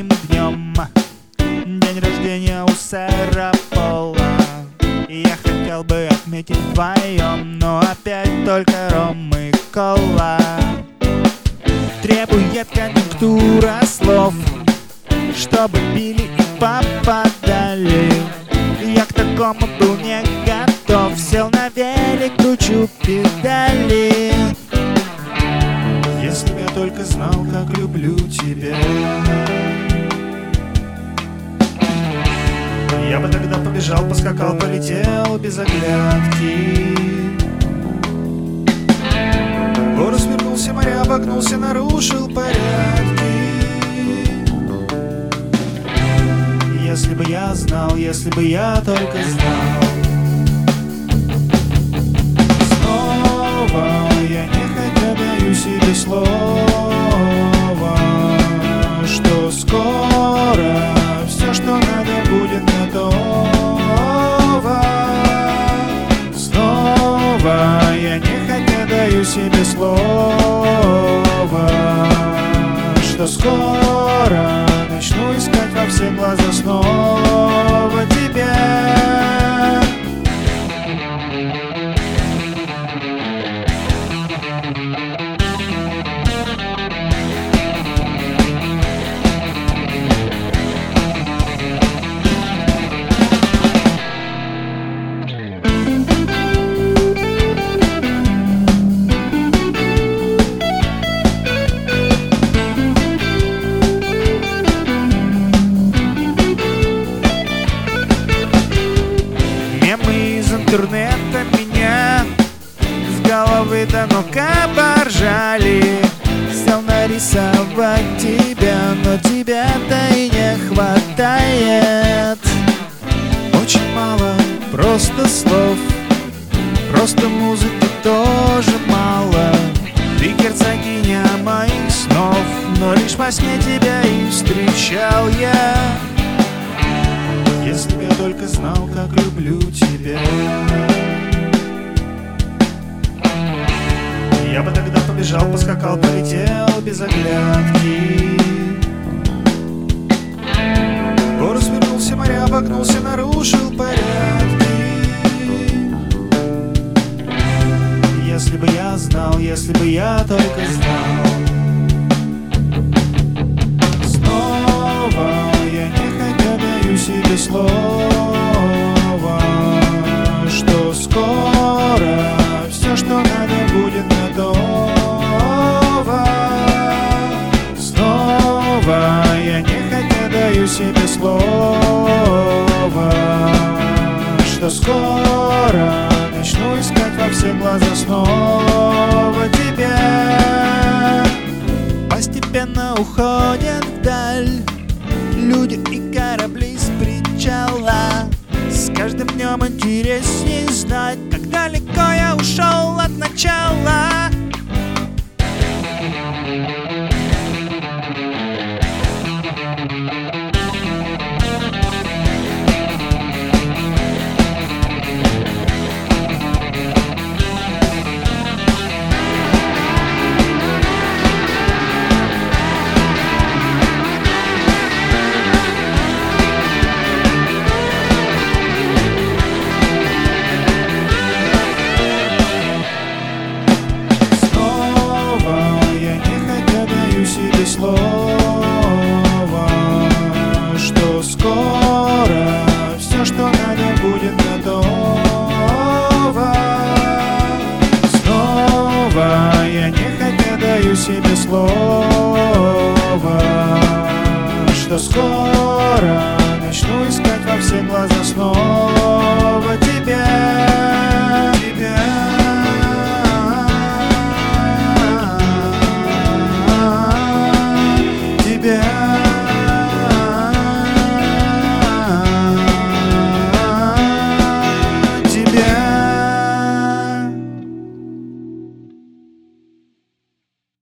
днем, день рождения у сэра Пола. Я хотел бы отметить вдвоем, но опять только ром и кола. Требует конъюнктура слов, чтобы били и попадали. Я к такому был не готов. Сел на велик, кручу педали. Если б я только знал, как люблю тебя, я бы тогда побежал, поскакал, полетел без оглядки. Горы свернулся, моря обогнулся, нарушил порядки. Если бы я знал, если бы я только знал. Снова я нехотя даю себе слово, что скоро все, что надо, будет готово. Снова я нехотя даю себе слово, что скоро начну искать во все глаза снова тебя. Интернета меня с головы до ног оборжали. Стал нарисовать тебя, но тебя-то и не хватает. Очень мало просто слов, просто музыки тоже мало. Ты герцогиня моих снов, но лишь во сне тебя и встречал я. Если б я только знал, как люблю тебя, я бы тогда побежал, поскакал, полетел без оглядки. Горы свернулся, моря обогнулся, нарушил порядки. Если бы я знал, если бы я только знал. Снова я нехотя даю себе слово, что скоро все, что надо, будет готово. Снова я нехотя даю себе слово, что скоро начну искать во все глаза снова тебя. Постепенно уходят вдаль люди и корабли с причала. С каждым днем интересней знать, как далеко я ушел от начала. Слово, что скоро все, что надо, будет готово. Снова я нехотя даю себе слово, что скоро начну искать во все глаза снова.